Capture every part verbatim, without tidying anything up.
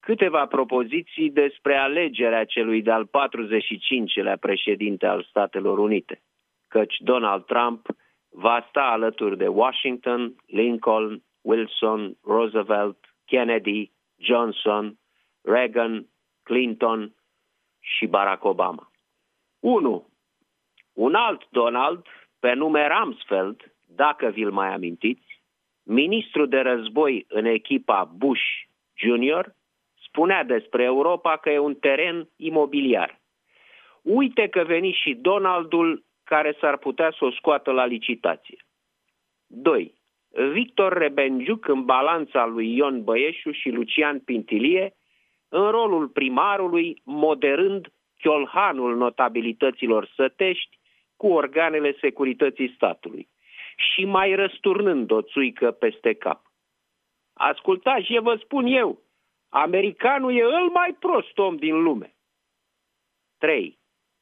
câteva propoziții despre alegerea celui de-al patruzeci și cincilea președinte al Statelor Unite, căci Donald Trump va sta alături de Washington, Lincoln, Wilson, Roosevelt, Kennedy, Johnson, Reagan, Clinton și Barack Obama. unu. Un alt Donald, pe nume Rumsfeld, dacă vi-l mai amintiți, ministru de război în echipa Bush junior, spunea despre Europa că e un teren imobiliar. Uite că veni și Donaldul care s-ar putea să o scoată la licitație. doi. Victor Rebenjuc în balanța lui Ion Băieșu și Lucian Pintilie în rolul primarului, moderând chiolhanul notabilităților sătești cu organele securității statului și mai răsturnând o țuică peste cap. Ascultați, și vă spun eu, americanul e îl mai prost om din lume. trei.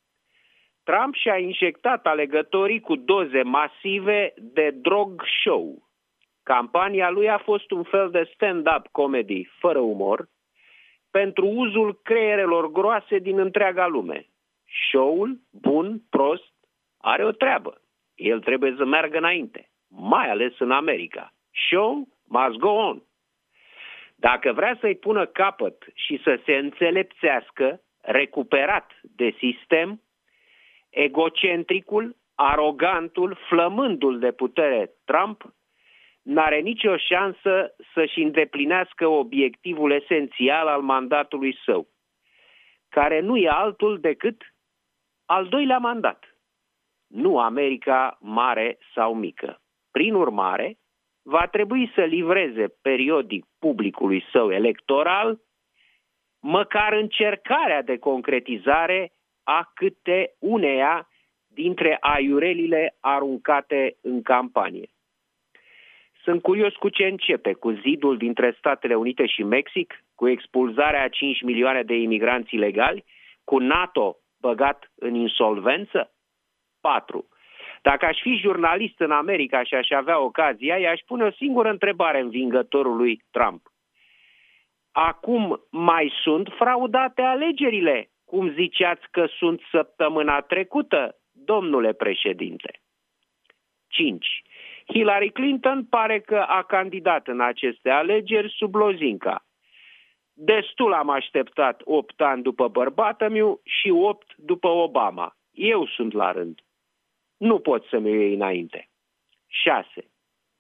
Trump și-a injectat alegătorii cu doze masive de drog show. Campania lui a fost un fel de stand-up comedy fără umor pentru uzul creierelor groase din întreaga lume. Show-ul, bun, prost, are o treabă. El trebuie să meargă înainte, mai ales în America. Show must go on. Dacă vrea să-i pună capăt și să se înțelepțească, recuperat de sistem, egocentricul, arogantul, flămândul de putere Trump n-are nicio șansă să-și îndeplinească obiectivul esențial al mandatului său, care nu e altul decât al doilea mandat. Nu America mare sau mică. Prin urmare, va trebui să livreze periodic publicului său electoral măcar încercarea de concretizare a câte uneia dintre aiurelile aruncate în campanie. Sunt curios cu ce începe, cu zidul dintre Statele Unite și Mexic, cu expulzarea a cinci milioane de imigranți ilegali, cu NATO băgat în insolvență? patru. Dacă aș fi jurnalist în America și aș avea ocazia, i-aș pune o singură întrebare învingătorului Trump. Acum mai sunt fraudate alegerile, cum ziceați că sunt săptămâna trecută, domnule președinte? cinci. Hillary Clinton pare că a candidat în aceste alegeri sub lozinca. Destul am așteptat opt ani după bărbatul și opt după Obama. Eu sunt la rând. Nu pot să-mi iei înainte. șase.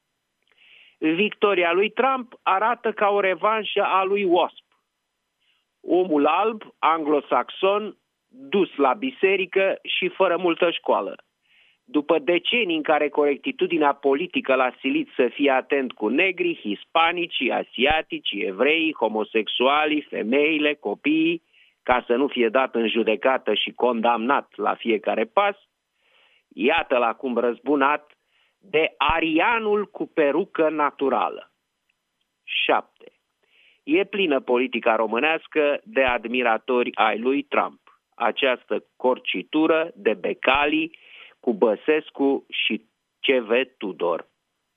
Victoria lui Trump arată ca o revanșă a lui Wasp. Omul alb, anglosaxon, dus la biserică și fără multă școală. După decenii în care corectitudinea politică l-a silit să fie atent cu negri, hispanici, asiatici, evrei, homosexuali, femeile, copiii, ca să nu fie dat în judecată și condamnat la fiecare pas, iată-l acum răzbunat de arianul cu perucă naturală. șapte. E plină politica românească de admiratori ai lui Trump. Această corcitură de becalii cu Băsescu și C V Tudor.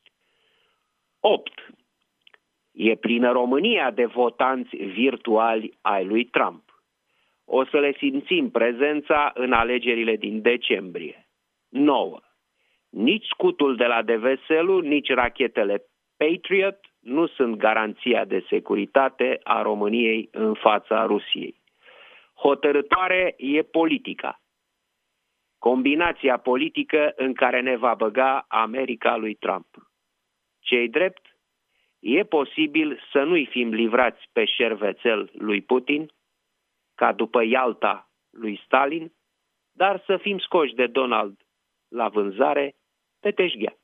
opt. E plină România de votanți virtuali ai lui Trump. O să le simțim prezența în alegerile din decembrie. nouă. Nici scutul de la Deveselu, nici rachetele Patriot nu sunt garanția de securitate a României în fața Rusiei. Hotărătoare e politica. Combinația politică în care ne va băga America lui Trump. Ce-i drept? E posibil să nu-i fim livrați pe șervețel lui Putin, ca după Ialta lui Stalin, dar să fim scoși de Donald la vânzare pe teșghea.